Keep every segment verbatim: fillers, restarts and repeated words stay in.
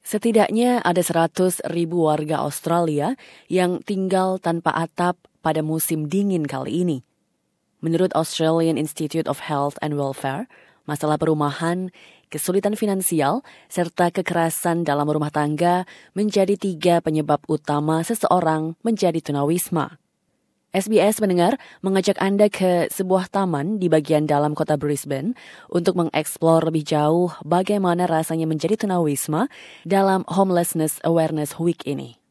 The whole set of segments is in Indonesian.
Setidaknya ada seratus ribu warga Australia yang tinggal tanpa atap pada musim dingin kali ini. Menurut Australian Institute of Health and Welfare, masalah perumahan, kesulitan finansial, serta kekerasan dalam rumah tangga menjadi tiga penyebab utama seseorang menjadi tunawisma. S B S mendengar mengajak Anda ke sebuah taman di bagian dalam kota Brisbane untuk mengeksplor lebih jauh bagaimana rasanya menjadi tunawisma dalam Homelessness Awareness Week ini.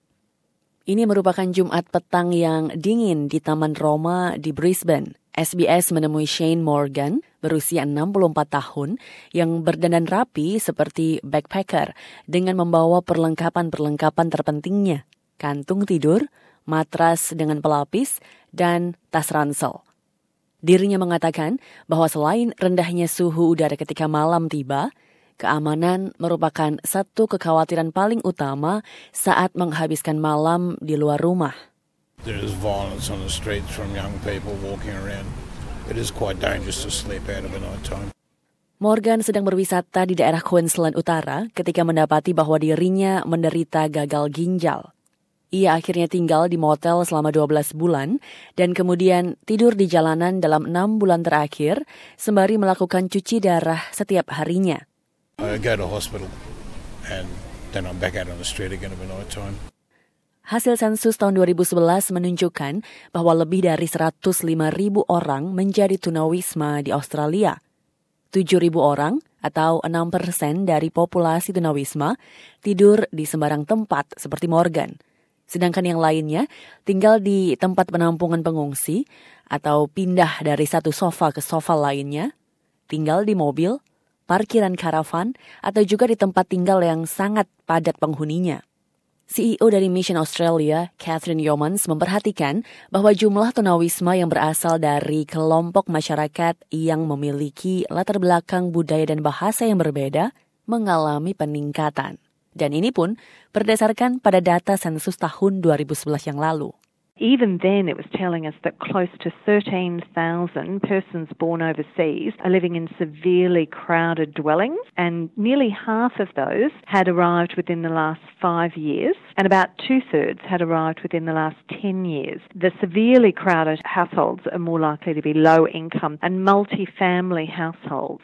Ini merupakan Jumat petang yang dingin di Taman Roma di Brisbane. S B S menemui Shane Morgan, berusia enam puluh empat tahun, yang berdandan rapi seperti backpacker dengan membawa perlengkapan-perlengkapan terpentingnya, kantung tidur, matras dengan pelapis, dan tas ransel. Dirinya mengatakan bahwa selain rendahnya suhu udara ketika malam tiba, keamanan merupakan satu kekhawatiran paling utama saat menghabiskan malam di luar rumah. There is violence on the streets from young people walking around. It is quite dangerous to sleep out of the night time. Morgan sedang berwisata di daerah Queensland Utara ketika mendapati bahwa dirinya menderita gagal ginjal. Ia akhirnya tinggal di motel selama dua belas bulan dan kemudian tidur di jalanan dalam enam bulan terakhir sembari melakukan cuci darah setiap harinya. I go to hospital and then I'm back out on the street again at night time. Hasil sensus tahun dua ribu sebelas menunjukkan bahwa lebih dari seratus lima ribu orang menjadi tunawisma di Australia. tujuh ribu orang atau enam persen dari populasi tunawisma tidur di sembarang tempat seperti Morgan. Sedangkan yang lainnya tinggal di tempat penampungan pengungsi atau pindah dari satu sofa ke sofa lainnya, tinggal di mobil, parkiran karavan, atau juga di tempat tinggal yang sangat padat penghuninya. C E O dari Mission Australia, Catherine Yeomans, memperhatikan bahwa jumlah tunawisma yang berasal dari kelompok masyarakat yang memiliki latar belakang budaya dan bahasa yang berbeda mengalami peningkatan. Dan ini pun berdasarkan pada data sensus tahun dua ribu sebelas yang lalu. Even then, it was telling us that close to thirteen thousand persons born overseas are living in severely crowded dwellings, and nearly half of those had arrived within the last five years, and about two-thirds had arrived within the last ten years. The severely crowded households are more likely to be low-income and multi-family households.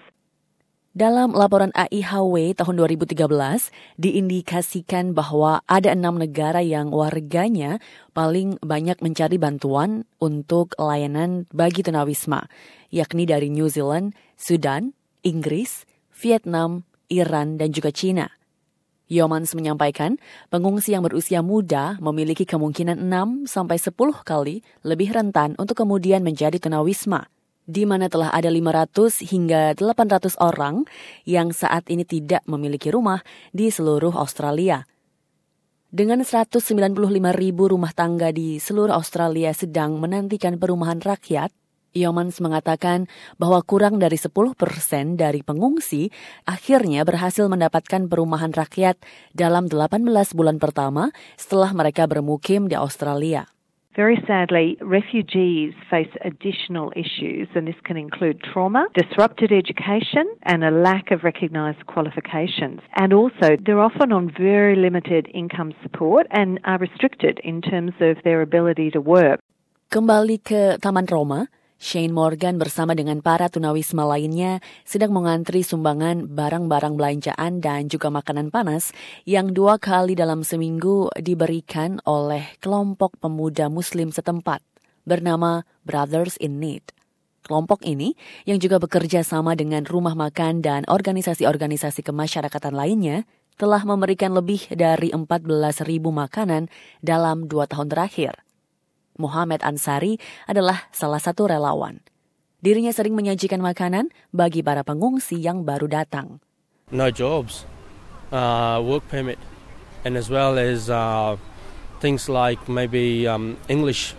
Dalam laporan A I H W tahun dua ribu tiga belas, diindikasikan bahwa ada enam negara yang warganya paling banyak mencari bantuan untuk layanan bagi tunawisma, yakni dari New Zealand, Sudan, Inggris, Vietnam, Iran, dan juga China. Yeomans menyampaikan, pengungsi yang berusia muda memiliki kemungkinan enam sampai sepuluh kali lebih rentan untuk kemudian menjadi tunawisma, di mana telah ada lima ratus hingga delapan ratus orang yang saat ini tidak memiliki rumah di seluruh Australia. Dengan seratus sembilan puluh lima ribu rumah tangga di seluruh Australia sedang menantikan perumahan rakyat, Yeomans mengatakan bahwa kurang dari sepuluh persen dari pengungsi akhirnya berhasil mendapatkan perumahan rakyat dalam delapan belas bulan pertama setelah mereka bermukim di Australia. Very sadly, refugees face additional issues, and this can include trauma, disrupted education, and a lack of recognised qualifications. And also, they're often on very limited income support and are restricted in terms of their ability to work. Kembali ke Taman Roma, Shane Morgan bersama dengan para tunawisma lainnya sedang mengantri sumbangan barang-barang belanjaan dan juga makanan panas yang dua kali dalam seminggu diberikan oleh kelompok pemuda Muslim setempat bernama Brothers in Need. Kelompok ini, yang juga bekerja sama dengan rumah makan dan organisasi-organisasi kemasyarakatan lainnya, telah memberikan lebih dari empat belas ribu makanan dalam dua tahun terakhir. Muhammad Ansari adalah salah satu relawan. Dirinya sering menyajikan makanan bagi para pengungsi yang baru datang. No jobs, uh, work permit, and as well as uh, things like maybe um, English.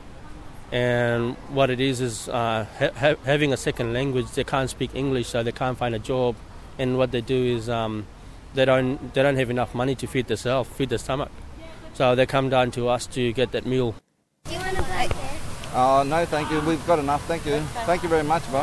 And what it is is uh, ha- having a second language. They can't speak English, so they can't find a job. And what they do is um, they don't they don't have enough money to feed themselves, feed their stomach. So they come down to us to get that meal. Do you want a blanket? Oh, no, thank you. We've got enough. Thank you. Thank you very much, Bob.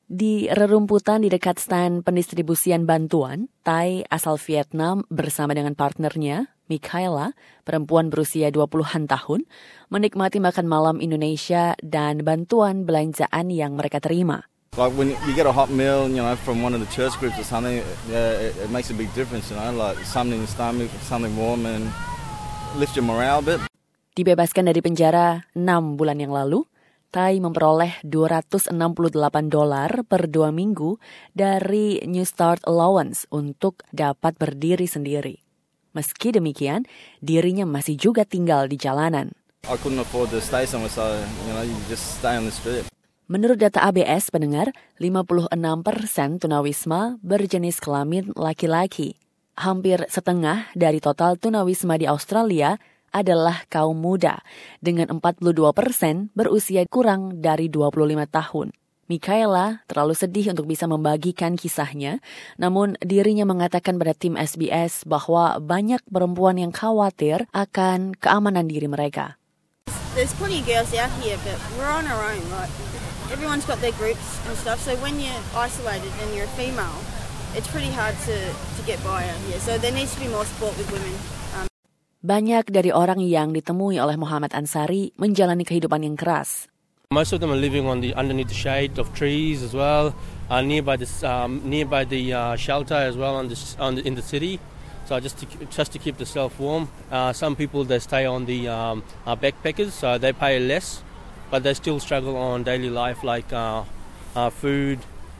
Di rerumputan di dekat stand pendistribusian bantuan, Thai asal Vietnam bersama dengan partnernya, Michaela, perempuan berusia dua puluhan tahun, menikmati makan malam Indonesia dan bantuan belanjaan yang mereka terima. Like when you get a hot meal, you know, from one of the church groups or something, yeah, it, it makes a big difference, you know, like something in the stomach, something warm and lift your morale a bit. Dibebaskan dari penjara enam bulan yang lalu, Thai memperoleh dua ratus enam puluh delapan dolar per dua minggu dari New Start Allowance untuk dapat berdiri sendiri. Meski demikian, dirinya masih juga tinggal di jalanan. I couldn't afford to stay somewhere, so you know, you just stay on the street. Menurut data A B S pendengar, lima puluh enam persen tunawisma berjenis kelamin laki-laki. Hampir setengah dari total tunawisma di Australia adalah kaum muda, dengan empat puluh dua persen berusia kurang dari dua puluh lima tahun. Michaela terlalu sedih untuk bisa membagikan kisahnya, namun dirinya mengatakan pada tim S B S bahwa banyak perempuan yang khawatir akan keamanan diri mereka. There's plenty of girls out here, but we're on our own. Like, everyone's got their groups and stuff, so when you're isolated and you're a female, it's pretty hard to, to get by out here. So there needs to be more support with women. Um, Banyak dari orang yang ditemui oleh Muhammad Ansari menjalani kehidupan yang keras. Most of them are living on the underneath the shade of trees as well, uh, nearby this um, nearby the uh, shelter as well on this on the, in the city. So just to just to keep themselves warm. Uh, some people they stay on the um, uh, backpackers, so they pay less, but they still struggle on daily life like uh, uh, food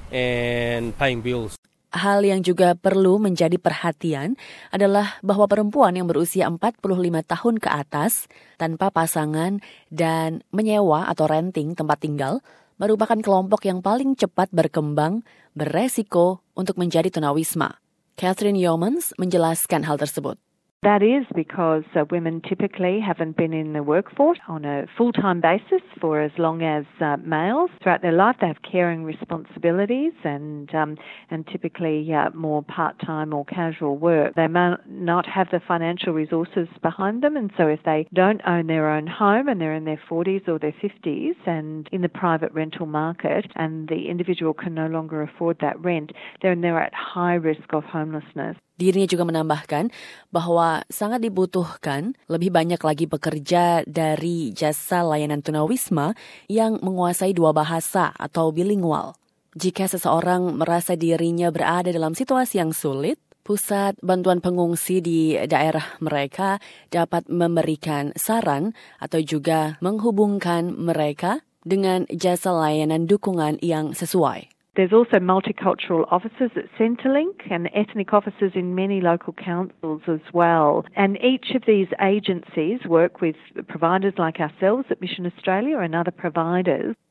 and paying bills. Hal yang juga perlu menjadi perhatian adalah bahwa perempuan yang berusia empat puluh lima tahun ke atas, tanpa pasangan dan menyewa atau renting tempat tinggal, merupakan kelompok yang paling cepat berkembang, beresiko untuk menjadi tunawisma. Catherine Yeomans menjelaskan hal tersebut. That is because uh, women typically haven't been in the workforce on a full-time basis for as long as uh, males. Throughout their life, they have caring responsibilities and um, and typically uh, more part-time or casual work. They may not have the financial resources behind them, and so if they don't own their own home and they're in their forties or their fifties and in the private rental market and the individual can no longer afford that rent, then they're at high risk of homelessness. Dirinya juga menambahkan bahwa sangat dibutuhkan lebih banyak lagi pekerja dari jasa layanan tunawisma yang menguasai dua bahasa atau bilingual. Jika seseorang merasa dirinya berada dalam situasi yang sulit, pusat bantuan pengungsi di daerah mereka dapat memberikan saran atau juga menghubungkan mereka dengan jasa layanan dukungan yang sesuai. There's also multicultural offices at Centrelink and ethnic offices in many local councils as well. And each of these agencies work with providers like ourselves at Mission Australia and other providers